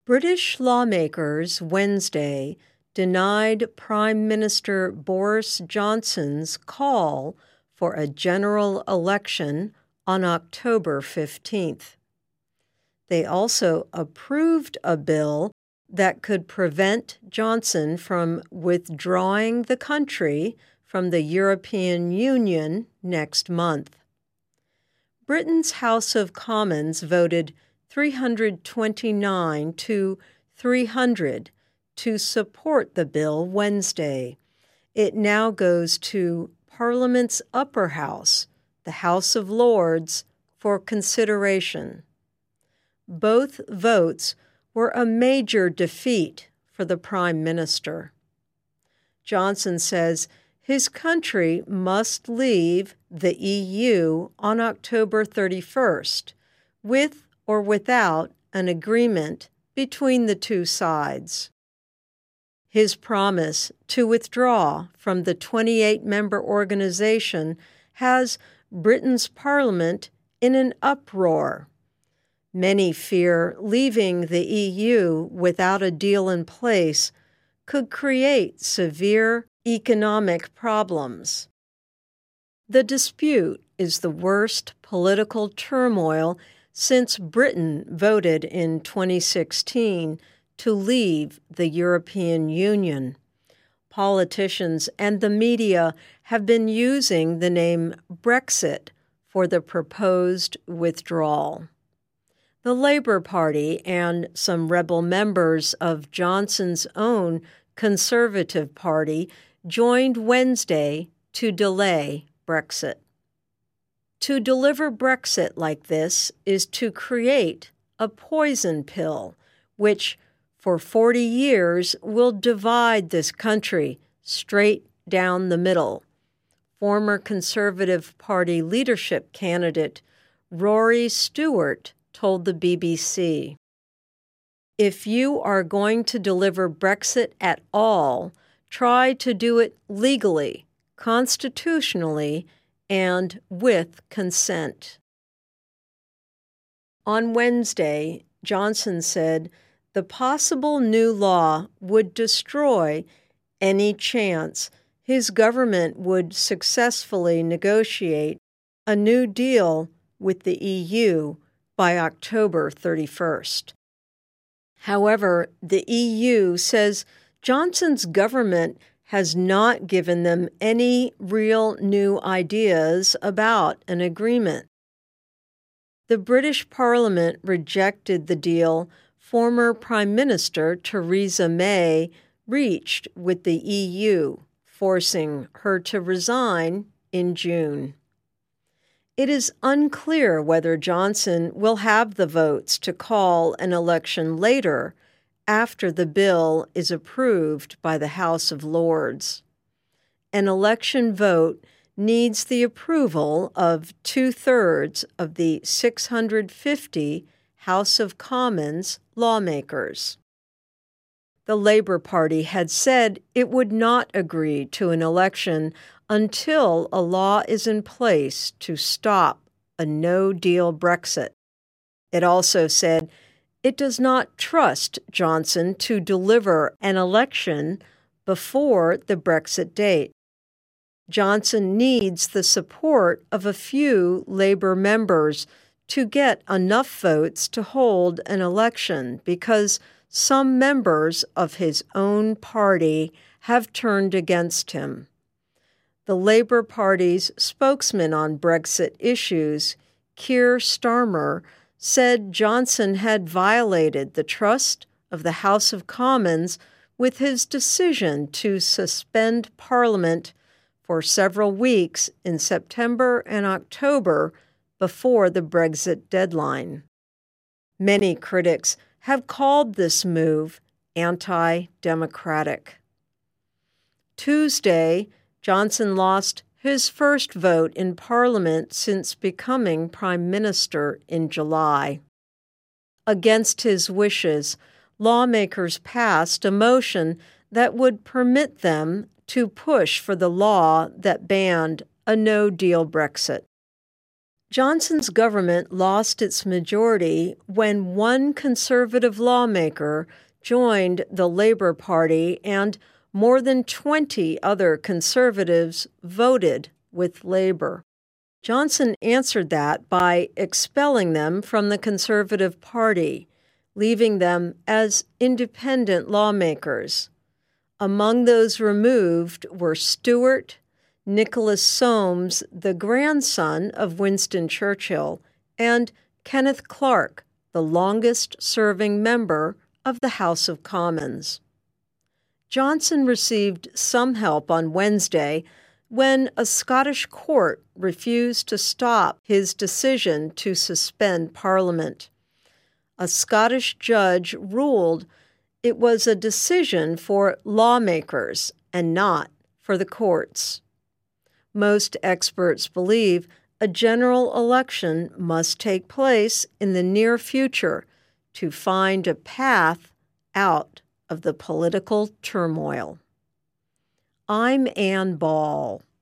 British lawmakers Wednesday denied Prime Minister Boris Johnson's call for a general election on October 15th. They also approved a bill that could prevent Johnson from withdrawing the country from the European Union next month. Britain's House of Commons voted 329 to 300 to support the bill Wednesday. It now goes to Parliament's upper house, the House of Lords, for consideration. Both votes were a major defeat for the Prime Minister. Johnson says his country must leave the EU on October 31st, with or without an agreement between the two sides. His promise to withdraw from the 28-member organization has Britain's Parliament in an uproar. Many fear leaving the EU without a deal in place could create severe economic problems. The dispute is the worst political turmoil since Britain voted in 2016 to leave the European Union. Politicians and the media have been using the name Brexit for the proposed withdrawal. The Labour Party and some rebel members of Johnson's own Conservative Party joined Wednesday to delay Brexit. To deliver Brexit like this is to create a poison pill, which for 40 years will divide this country straight down the middle. Former Conservative Party leadership candidate Rory Stewart told the BBC, "If you are going to deliver Brexit at all, try to do it legally, constitutionally, and with consent." On Wednesday, Johnson said the possible new law would destroy any chance his government would successfully negotiate a new deal with the EU by October 31st. However, the EU says Johnson's government has not given them any real new ideas about an agreement. The British Parliament rejected the deal former Prime Minister Theresa May reached with the EU, forcing her to resign in June. It is unclear whether Johnson will have the votes to call an election later after the bill is approved by the House of Lords. An election vote needs the approval of 2/3 of the 650 House of Commons lawmakers. The Labour Party had said it would not agree to an election until a law is in place to stop a no-deal Brexit. It also said it does not trust Johnson to deliver an election before the Brexit date. Johnson needs the support of a few Labour members to get enough votes to hold an election because some members of his own party have turned against him. The Labour Party's spokesman on Brexit issues, Keir Starmer, said Johnson had violated the trust of the House of Commons with his decision to suspend Parliament for several weeks in September and October before the Brexit deadline. Many critics have called this move anti-democratic. Tuesday, Johnson lost his first vote in Parliament since becoming Prime Minister in July. Against his wishes, lawmakers passed a motion that would permit them to push for the law that banned a no-deal Brexit. Johnson's government lost its majority when one conservative lawmaker joined the Labor Party and more than 20 other conservatives voted with Labor. Johnson answered that by expelling them from the Conservative Party, leaving them as independent lawmakers. Among those removed were Stuart, Nicholas Soames, the grandson of Winston Churchill, and Kenneth Clark, the longest-serving member of the House of Commons. Johnson received some help on Wednesday when a Scottish court refused to stop his decision to suspend Parliament. A Scottish judge ruled it was a decision for lawmakers and not for the courts. Most experts believe a general election must take place in the near future to find a path out of the political turmoil. I'm Ann Ball.